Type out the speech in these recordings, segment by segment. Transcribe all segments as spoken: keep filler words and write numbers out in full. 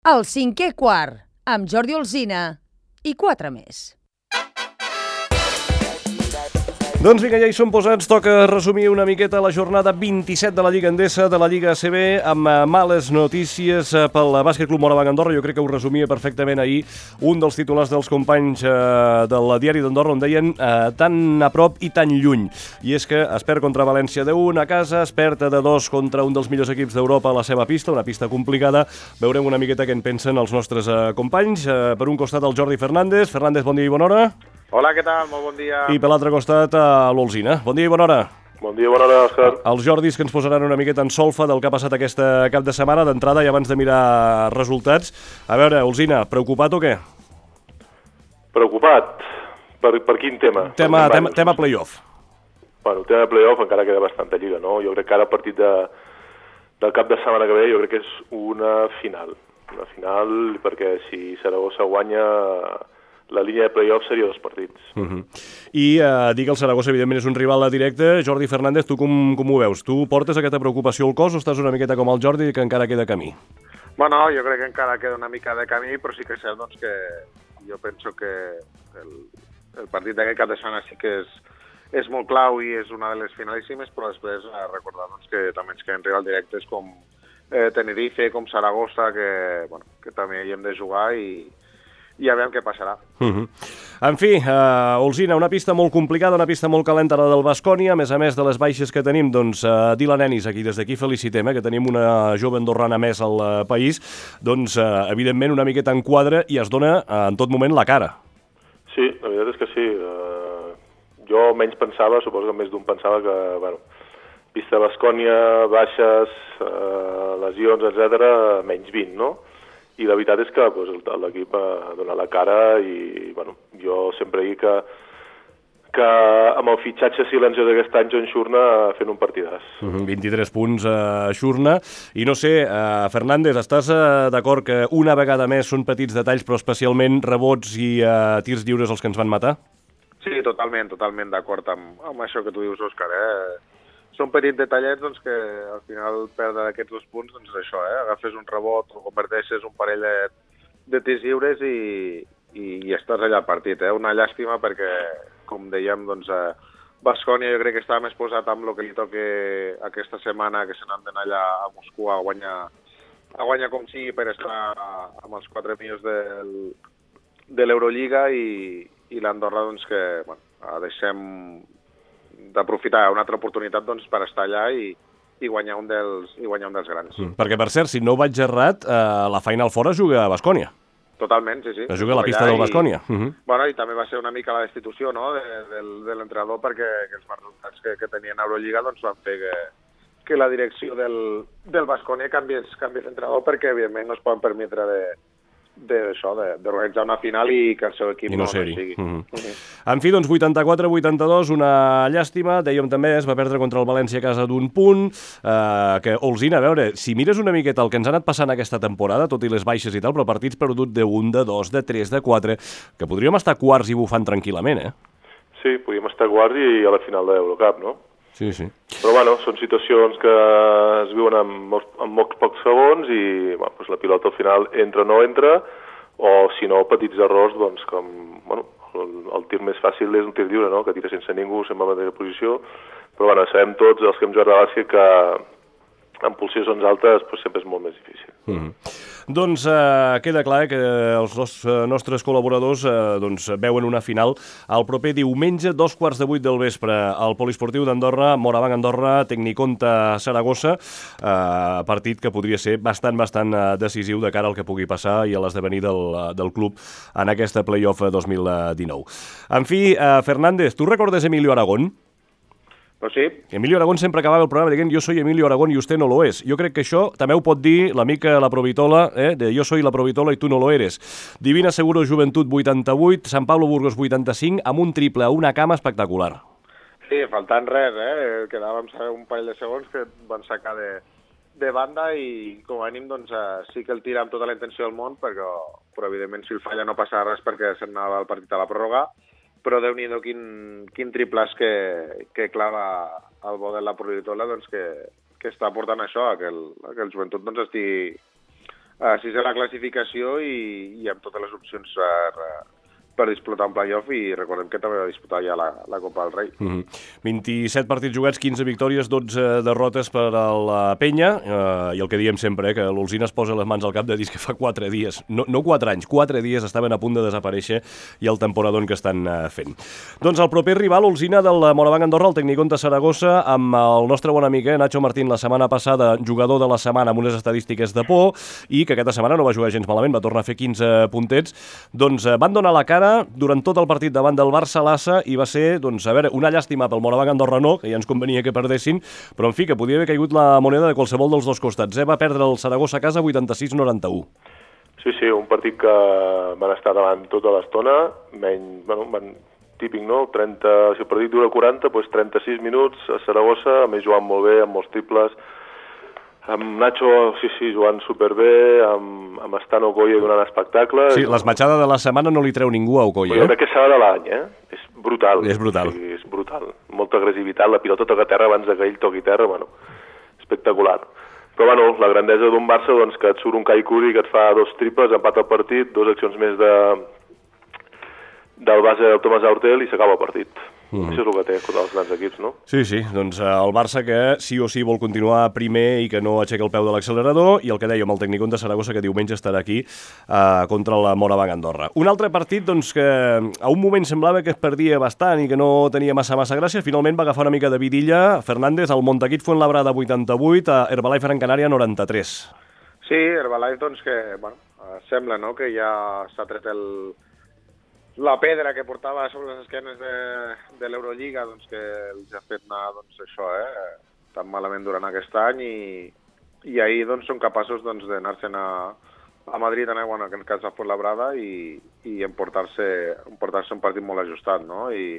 El cinquè quart, amb Jordi Alsina i quatre més. Doncs vinga, ja hi som posats. Toca resumir una miqueta la jornada vint-i-set de la Lliga Endesa, de la Lliga A C B, amb males notícies pel Bàsquet Club Moravang Andorra. Jo crec que ho resumia perfectament ahir un dels titulars dels companys eh, del diari d'Andorra, on deien eh, tan a prop i tan lluny. I és que es perd contra València de un a casa, es perd de dos contra un dels millors equips d'Europa a la seva pista, una pista complicada. Veurem una miqueta què en pensen els nostres eh, companys. Eh, per un costat el Jordi Fernández. Fernández, bon dia i bona hora. Hola, què tal? Molt bon dia. I per l'altre costat, a l'Olsina. Bon dia i bona hora. Bon dia i bona hora, Òscar. Els Jordis que ens posaran una miqueta en solfa del que ha passat aquesta cap de setmana d'entrada i abans de mirar resultats. A veure, Olsina, preocupat o què? Preocupat? Per, per quin tema? Tema, tema, tema play-off. Bueno, tema play-off encara queda bastanta lliga, no? Jo crec que ara el partit de, del cap de setmana que ve jo crec que és una final. Una final perquè si Saragossa guanya, la línia de play-off seria dos partits. Uh -huh. I eh, dir que el Saragossa, evidentment, és un rival directe. Jordi Fernández, tu com, com ho veus? Tu portes aquesta preocupació al cos o estàs una miqueta com el Jordi que encara queda camí? Bueno, jo crec que encara queda una mica de camí, però sí que és cert doncs, que jo penso que el, el partit d'aquest cap de setmana sí que és, és molt clau i és una de les finalíssimes, però després eh, recordar doncs, que també ens queden rivals directes com eh, Tenerife, com Saragossa, que, bueno, que també hi hem de jugar i i ja veiem què passarà. Uh -huh. En fi, uh, Olsina, una pista molt complicada, una pista molt calenta, la del Baskonia. A més a més de les baixes que tenim, doncs, uh, Dylan Ennis, aquí des d'aquí felicitem, eh, que tenim una jove andorrana més al uh, país, doncs, uh, evidentment, una miqueta en quadre i es dona uh, en tot moment la cara. Sí, la veritat és que sí. Uh, jo menys pensava, suposo que més d'un pensava que, bueno, pista de Baskonia, baixes, uh, lesions, etcètera, menys vint, no? I la veritat és que pues, l'equip ha donat la cara i bueno, jo sempre dic que, que amb el fitxatge silenciós d'aquest any John Shurna fent un partidàs. Uh-huh, vint-i-tres punts a uh, Shurna. I no sé, uh, Fernández, estàs uh, d'acord que una vegada més són petits detalls, però especialment rebots i uh, tirs lliures els que ens van matar? Sí, totalment, totalment d'acord amb, amb això que tu dius, Òscar, eh? Són petits detallets doncs, que al final perdre aquests dos punts doncs és això, eh? Agafes un rebot o converteixes un parell de, de tirs lliures i, i, i estàs allà al partit, eh? Una llàstima perquè, com dèiem, doncs, eh, Baskonia jo crec que estava més posat amb el que li toque aquesta setmana, que se n'han d'anar allà a Moscou a guanyar, a guanyar com sigui per estar amb els quatre millors del, de l'Eurolliga i, i l'Andorra doncs, que bueno, deixem d'aprofitar una altra oportunitat doncs, per estar allà i, i, guanyar un dels, i guanyar un dels grans. Mm, perquè, per cert, si no ho vaig errat, eh, la Final Four juga a Baskonia. Totalment, sí, sí. Es juga a la pista del Baskonia. I, uh -huh. bueno, i també va ser una mica la destitució, no?, de, de, de l'entrenador perquè que els resultats que, que tenien a Eurolliga doncs, van fer que, que la direcció del, del Baskonia canviés, canviés d'entrenador perquè, evidentment, no es poden permetre de d'això, d'organitzar una final i que el seu equip I no, no, no no sigui. Uh -huh. Uh -huh. En fi, doncs, vuitanta-quatre vuitanta-dos, una llàstima. Dèiem també, es va perdre contra el València a casa d'un punt. Eh, que, Olsina, a veure, si mires una miqueta el que ens ha anat passant aquesta temporada, tot i les baixes i tal, però partits perduts de un, de dos, de tres, de quatre, que podríem estar quarts i bufant tranquil·lament, eh? Sí, podríem estar quarts i a la final de l'Eurocup, no? Sí, sí. Però, bueno, són situacions que es viuen en molts, en molts pocs segons i, bueno, doncs la pilota al final entra o no entra, o, si no, petits errors, doncs, com, bueno, el, el tir més fàcil és un tir lliure, no?, que tira sense ningú, sempre en la mateixa posició, però, bueno, sabem tots, els que hem jugat a bàsquet, que en posicions altes pues, sempre és molt més difícil. Mm-hmm. Doncs eh, queda clar que els dos, eh, nostres col·laboradors eh, doncs, veuen una final el proper diumenge, dos quarts de vuit del vespre, al Poliesportiu d'Andorra, Moravang Andorra, Tecniconta Saragossa, eh, partit que podria ser bastant, bastant eh, decisiu de cara al que pugui passar i a l'esdevenir del, del club en aquesta play-off dos mil dinou. En fi, eh, Fernández, tu recordes Emilio Aragón? Però sí. Emilio Aragón sempre acabava el programa dient yo soy Emilio Aragón y usted no lo es. Jo crec que això també ho pot dir l'amic La Provitola, eh, de yo soy La Provitola y tú no lo eres. Divina Seguro Juventut vuitanta-vuit, Sant Pablo Burgos vuitanta-cinc, amb un triple a una cama espectacular. Sí, faltant res, eh? Quedàvem un parell de segons que van sacar de, de banda i com a mínim doncs, sí que el tira amb tota la intenció del món, però, però evidentment si el falla no passa res perquè se'n anava el partit a la pròrroga. Però Déu-n'hi-do quin, quin triplàs que, que clava el bo de La Provitola, doncs que, que està portant això, a que el, a que el Joventut doncs, estigui, a sisè a la classificació i, i amb totes les opcions per, per disputar un playoff, i recordem que també va disputar ja la, la Copa del Rei. Mm-hmm. vint-i-set partits jugats, quinze victòries, dotze derrotes per a la Penya, eh, i el que diem sempre, eh, que l'Olzina es posa les mans al cap de dir que fa quatre dies, no, no quatre anys, quatre dies estaven a punt de desaparèixer i el temporadón que estan eh, fent. Doncs el proper rival, Olzina del Morabanc Andorra, el Tecnicón de Saragossa, amb el nostre bon amic eh, Nacho Martín, la setmana passada, jugador de la setmana amb unes estadístiques de por, i que aquesta setmana no va jugar gens malament, va tornar a fer quinze puntets, doncs eh, van donar la cara durant tot el partit davant del Barça-Lassa, i va ser, doncs, a veure, una llàstima pel Morabanc Andorra no, que ja ens convenia que perdessin, però en fi, que podia haver caigut la moneda de qualsevol dels dos costats. Eh? Va perdre el Saragossa a casa vuitanta-sis noranta-u. Sí, sí, un partit que van estar davant tota l'estona, menys, bueno, van, típic, no? trenta, si el partit dura quaranta, doncs trenta-sis minuts a Saragossa, a més jugant molt bé, amb molts triples, amb Nacho, sí, sí, jugant superbé, amb, amb Stan Okoye donant espectacle. Sí, l'esmatxada de la setmana no li treu ningú a Okoye, eh? Jo crec que serà de l'any, eh? És brutal. És brutal. Sí, és brutal. Molta agressivitat, la pilota toca terra abans que ell toqui terra, bueno, espectacular. Però, bueno, la grandesa d'un Barça, doncs, que et surt un Kai Kuri que et fa dos triples, empata el partit, dues accions més de del base del Thomas Hurtel i s'acaba el partit. Mm. Això és el que té contra els grans equips, no? Sí, sí, doncs el Barça que sí o sí vol continuar primer i que no aixeca el peu de l'accelerador, i el que dèiem, el Tecnicón de Saragossa, que diumenge estarà aquí eh, contra el Morabanc Andorra. Un altre partit doncs, que a un moment semblava que es perdia bastant i que no tenia massa massa gràcia, finalment va agafar una mica de vidilla Fernández, al Montaquit Fuenlabrada vuitanta-vuit, a Herbalife Gran Canària noranta-tres. Sí, Herbalife, doncs que, bueno, sembla, no?, que ja s'ha tret el la pedra que portava sobre les esquenes de, de l'Eurolliga, doncs que els ha fet anar, doncs això, eh, tan malament durant aquest any, i, i ahir doncs són capaços doncs d'anar-se'n a, a Madrid, eh, bueno, en aquest cas a Fuenlabrada, i, i emportar-se emportar-se un partit molt ajustat, no? I,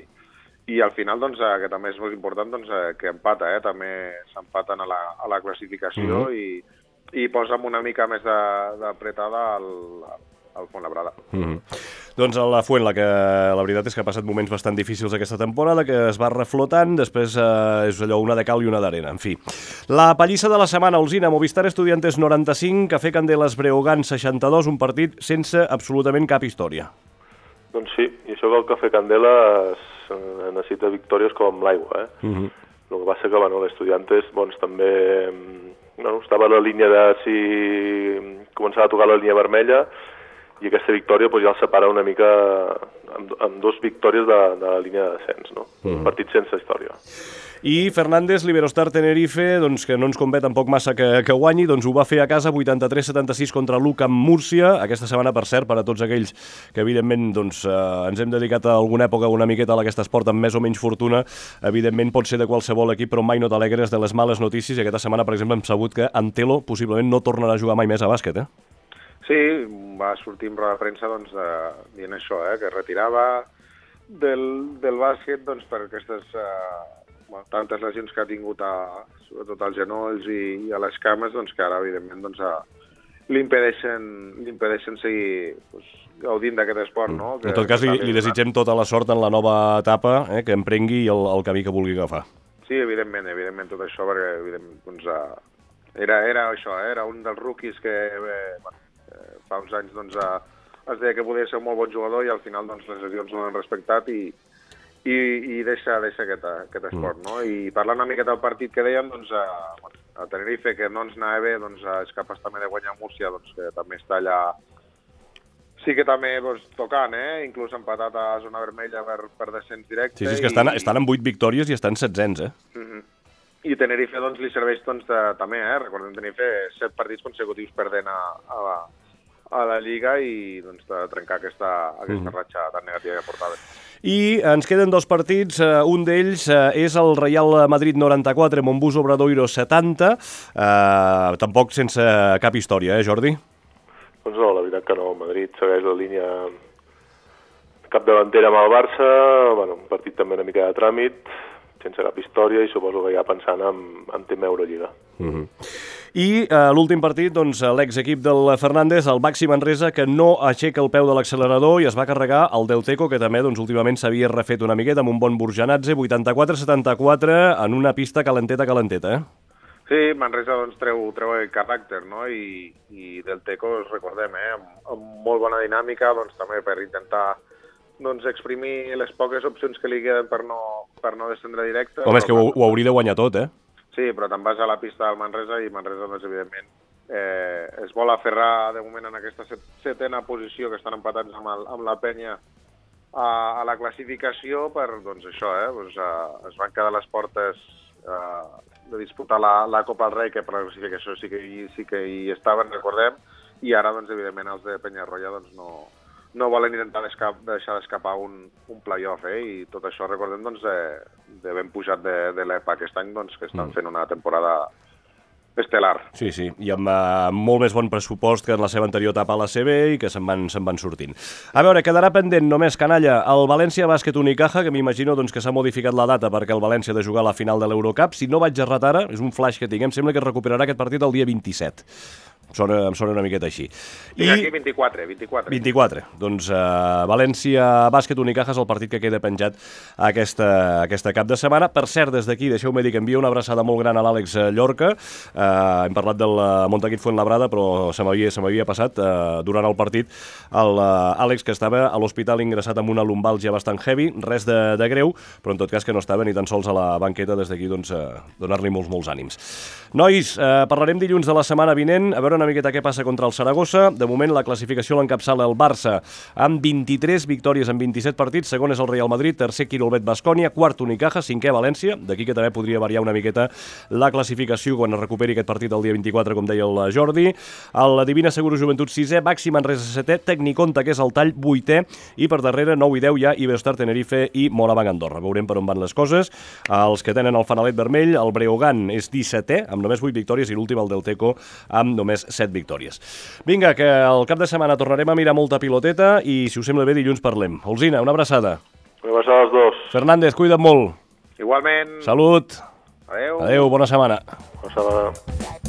i al final, doncs, eh, que també és molt important, doncs, eh, que empata, eh, també s'empaten a la, a la classificació, mm-hmm. i, i posa una mica més d'apretada al, al Fuenlabrada. Mm-hmm. Doncs a la Fuent, la que la veritat és que ha passat moments bastant difícils aquesta temporada, que es va reflotant, després eh, és allò una de cal i una d'arena, en fi. La pallissa de la setmana, Olzina, Movistar Estudiantes noranta-cinc, Café Candeles Breogán seixanta-dos, un partit sense absolutament cap història. Doncs sí, i això que el Café Candeles eh, necessita victòries com l'aigua, eh? Mm-hmm. El que passa que, bueno, l'Estudiantes, doncs, també bueno, estava a la línia de si començava a tocar la línia vermella, i aquesta victòria doncs, ja el separa una mica amb, amb dos victòries de, de la línia de descens, no? Mm. Un partit sense història. I Fernández, Liberostar Tenerife, doncs, que no ens convé tampoc massa que, que guanyi, doncs ho va fer a casa vuitanta-tres setanta-sis contra l'U C A M Múrcia, aquesta setmana, per cert, per a tots aquells que evidentment doncs, eh, ens hem dedicat a alguna època una miqueta a aquest esport amb més o menys fortuna, evidentment pot ser de qualsevol equip, però mai no t'alegres de les males notícies, i aquesta setmana, per exemple, hem sabut que Antelo possiblement no tornarà a jugar mai més a bàsquet, eh? Sí, va sortir en roda de premsa doncs, eh, dient això, eh, que retirava del, del bàsquet doncs, per aquestes eh, bueno, tantes lesions que ha tingut a, sobretot als genolls i, i a les cames, doncs, que ara, evidentment, doncs, li impedeixen seguir pues, gaudint d'aquest esport. No? Que, en tot cas, li, li desitgem tota la sort en la nova etapa, eh, que emprengui el, el camí que vulgui agafar. Sí, evidentment, evidentment tot això, perquè evidentment, doncs, eh, era, era això, eh, era un dels rookies que... Eh, bueno, fa uns anys doncs, es deia que podia ser un molt bon jugador, i al final doncs, les lesions no l'han respectat, i, i, i deixa, deixa aquest, aquest esport. Mm. No? I parlant una miqueta del partit que dèiem, doncs, a, a Tenerife, que no ens anava bé, doncs, és capaç també de guanyar Múrcia, doncs, que també està allà, sí que també doncs, tocant, eh? Inclús empatat a zona vermella per, per descens directe. Sí, sí, és que estan, i... estan amb vuit victòries i estan setzents, eh? Mm-hmm. I Tenerife doncs, li serveix doncs, de, també, eh? Recordem, Tenerife, set partits consecutius perdent a, a la a la Lliga, i doncs, de trencar aquesta, aquesta mm. ratxa tan negativa que portava. I ens queden dos partits, uh, un d'ells uh, és el Real Madrid noranta-quatre, Montbus Obradoiro setanta, uh, tampoc sense cap història, eh, Jordi? Doncs no, la veritat que no, Madrid segueix la línia capdavantera amb el Barça, bueno, un partit també una mica de tràmit, sense cap història, i suposo que ja pensant en, en tema Eurolliga. Mm-hmm. I eh, l'últim partit, doncs, l'exequip del Fernández, el Baxi Manresa, que no aixeca el peu de l'accelerador i es va carregar el Deuteco, que també doncs, últimament s'havia refet una miqueta amb un bon Burjanadze, vuitanta-quatre setanta-quatre, en una pista calenteta, calenteta, eh? Sí, Manresa doncs, treu, treu el caràcter, no? I, i del Teco, us recordem, eh? amb, amb molt bona dinàmica, doncs, també per intentar doncs, exprimir les poques opcions que li queden per no, per no descendre directe. Home, és que ho, ho hauria de guanyar tot, eh? Sí, però te'n vas a la pista del Manresa i Manresa, doncs, evidentment, eh, es vol aferrar de moment en aquesta set, setena posició que estan empatats amb, el, amb la penya a, a la classificació per, doncs, això, eh? Doncs, eh, es van quedar les portes eh, de disputar la, la Copa del Rei, que per la classificació sí que, hi, sí que hi estaven, recordem, i ara, doncs, evidentment, els de Penyarroia doncs, no, no volen intentar deixar d'escapar un, un play-off, eh? I tot això, recordem, doncs, de, de ben pujat de, de l'E P A aquest any, doncs, que estan fent una temporada estel·lar. Sí, sí, i amb uh, molt més bon pressupost que en la seva anterior etapa a la C B i que se'n van, se'n van sortint. A veure, quedarà pendent només, canalla, el València Bàsquet Unicaja, que m'imagino doncs, que s'ha modificat la data perquè el València ha de jugar a la final de l'Eurocup. Si no vaig errat ara, és un flash que tinc, em sembla que es recuperarà aquest partit el dia vint-i-set. Sona, em sona una miqueta així. I, I aquí vint-i-quatre, vint-i-quatre. vint-i-quatre. Doncs uh, València Bàsquet Unicaja és el partit que queda penjat aquesta, aquesta cap de setmana. Per cert, des d'aquí, deixeu-me dir que envia una abraçada molt gran a l'Àlex Llorca. Uh, hem parlat del Montaquit Fuenlabrada, però se m'havia se m'havia passat uh, durant el partit l'Àlex, que estava a l'hospital ingressat amb una lumbalgia bastant heavy, res de, de greu, però en tot cas que no estava ni tan sols a la banqueta. Des d'aquí, doncs, uh, donar-li molts, molts ànims. Nois, uh, parlarem dilluns de la setmana vinent, a veure una miqueta què passa contra el Saragossa. De moment la classificació l'encapçala el Barça amb vint-i-tres victòries en vint-i-set partits, segon és el Real Madrid, tercer Quirolbet Baskonia, quart Unicaja, cinquè València, d'aquí que també podria variar una miqueta la classificació quan es recuperi aquest partit el dia vint-i-quatre, com deia el Jordi. El Divina Seguro Joventut sisè, Baxi Manresa setè, Tecniconta, que és el Tall, vuitè, i per darrere nou i deu hi ha Iberostar Tenerife i Moravang Andorra. Veurem per on van les coses. Els que tenen el fanalet vermell, el Breogán és dissetè, amb només vuit victòries, i l'últim, el del Teco, amb només set victòries. Vinga, que el cap de setmana tornarem a mirar molta piloteta i, si us sembla bé, dilluns parlem. Olzina, una abraçada. Una abraçada als dos. Fernández, cuida't molt. Igualment. Salut. Adéu. Adéu, bona setmana. Bona setmana.